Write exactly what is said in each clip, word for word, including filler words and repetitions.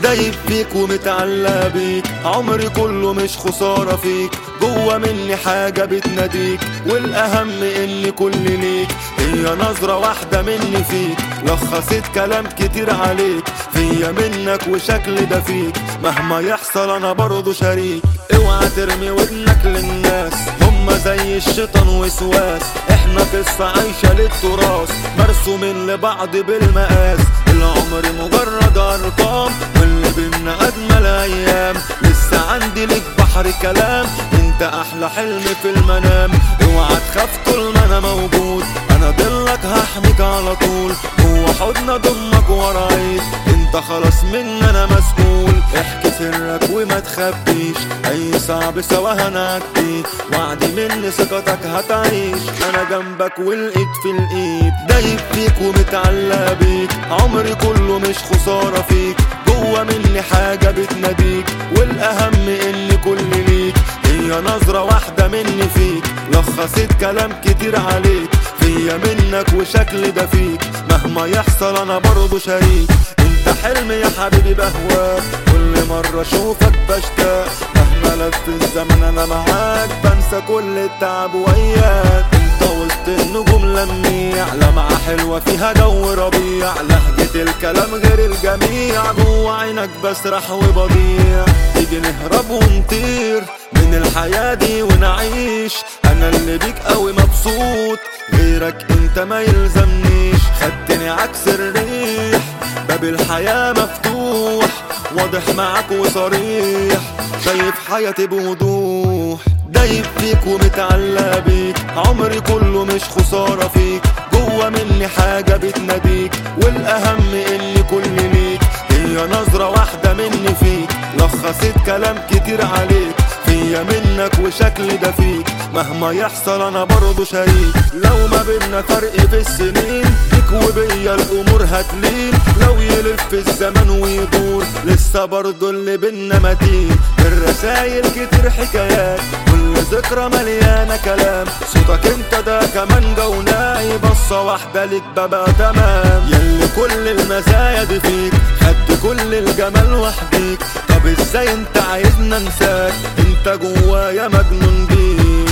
دايب فيك ومتعلق بيك، عمري كله مش خسارة فيك، جوا مني حاجة بتناديك، والاهم اني كل ليك، هي نظرة واحدة مني فيك، لخصت كلام كتير عليك، فيا منك وشكل ده فيك، مهما يحصل انا برضو شريك. اوعى ترمي ودنك للناس، هما زي الشيطان وسواس، احنا قصة عايشة للتراث، مرسومين لبعض بالمقاس، العمر مجرد ارقام، واللي بينا اجمل ايام، لسه عندي ليك بحر كلام، انت احلى حلم في المنام، اوعى تخاف طول ما انا موجود، انا ضلك هحميك على طول، هو حضن ضمك ورايك، انت خلاص مني انا مسؤول، احكي سرك وما تخبيش، اي صعب سوا هنعدي، وعدي مني ثقتك هتعيش، انا جنبك والايد في الايد، دايب فيك ومتعلق بيك، عمري كله مش خسارة فيك، جوا مني حاجة بتناديك، والاهم اني كل ليك، هي نظرة واحدة مني فيك، لخصت كلام كتير عليك، فيا منك وشكل ده فيك، مهما يحصل انا برضو شريك، انت حلمي يا حبيبي بهواك، كل مرة اشوفك بشتاق، مهما لف الزمن انا معاك، بنسى كل التعب وياك، انت وسط النجوم لميع، لمعة حلوة فيها جو ربيع، لهجة الكلام غير الجميع، جوا عينك بسرح وبضيع، تيجي نهرب ونطير من الحياة دي ونعيش، انا اللي بيك قوي مبسوط، غيرك انت ما يلزمنيش، خدتني عكس الريح، باب الحياة مفتوح، واضح معاك وصريح، شايف حياتي بوضوح، دايب فيك ومتعلق بيك، عمري كله مش خسارة فيك، جوا مني حاجة بتناديك، والاهم اني كل ليك، هي نظرة واحدة مني فيك، لخصت كلام كتير عليك، فيا منك وشكل ده فيك، مهما يحصل انا برضو شريك، لو ما بينا فرق في السنين، بيك وبيا الامور هتلين، لو يلف الزمن ويدور، لسه برضو اللي بينا متين، الرسايل كتير حكايات، كل ذكرى مليانة كلام، صوتك انت ده كمان جوناي، بصة واحدة ليك ببقى تمام، يلي كل المزايا دي فيك، خدت كل الجمال وحديك، طب ازاي انت عايزنا انساك، انت جوايا مجنون بيك،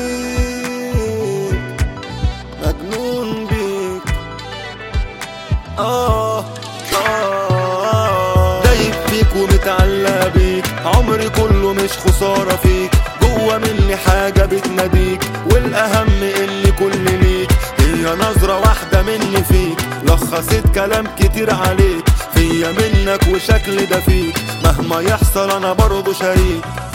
مجنون بيك، آه آه دايب فيك ومتعلق بيك، عمري كله مش خسارة فيك، جوا مني حاجة بتناديك، والاهم اني كل ليك، هي نظرة واحدة مني فيك، لخصت كلام كتير عليك، فيا منك وشكل ده فيك، مهما يحصل انا برضو شريك.